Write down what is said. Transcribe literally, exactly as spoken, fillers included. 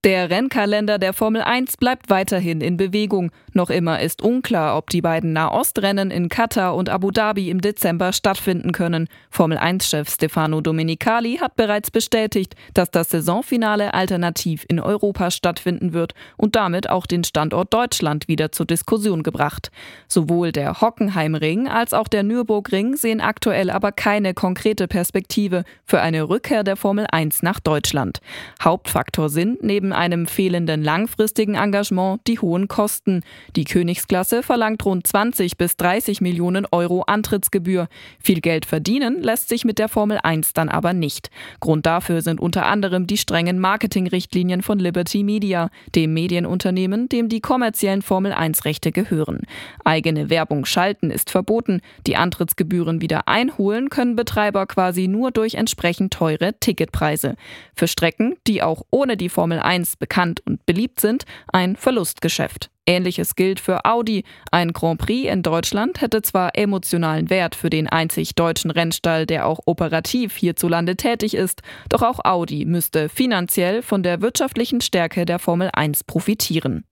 Der Rennkalender der Formel eins bleibt weiterhin in Bewegung. Noch immer ist unklar, ob die beiden Nahostrennen in Katar und Abu Dhabi im Dezember stattfinden können. Formel eins-Chef Stefano Domenicali hat bereits bestätigt, dass das Saisonfinale alternativ in Europa stattfinden wird und damit auch den Standort Deutschland wieder zur Diskussion gebracht. Sowohl der Hockenheimring als auch der Nürburgring sehen aktuell aber keine konkrete Perspektive für eine Rückkehr der Formel eins nach Deutschland. Hauptfaktor sind neben einem fehlenden langfristigen Engagement die hohen Kosten. Die Königsklasse verlangt rund zwanzig bis dreißig Millionen Euro Antrittsgebühr. Viel Geld verdienen lässt sich mit der Formel eins dann aber nicht. Grund dafür sind unter anderem die strengen Marketingrichtlinien von Liberty Media, dem Medienunternehmen, dem die kommerziellen Formel eins Rechte gehören. Eigene Werbung schalten ist verboten. Die Antrittsgebühren wieder einholen können Betreiber quasi nur durch entsprechend teure Ticketpreise. Für Strecken, die auch ohne die Formel eins bekannt und beliebt sind, ein Verlustgeschäft. Ähnliches gilt für Audi. Ein Grand Prix in Deutschland hätte zwar emotionalen Wert für den einzig deutschen Rennstall, der auch operativ hierzulande tätig ist, doch auch Audi müsste finanziell von der wirtschaftlichen Stärke der Formel eins profitieren.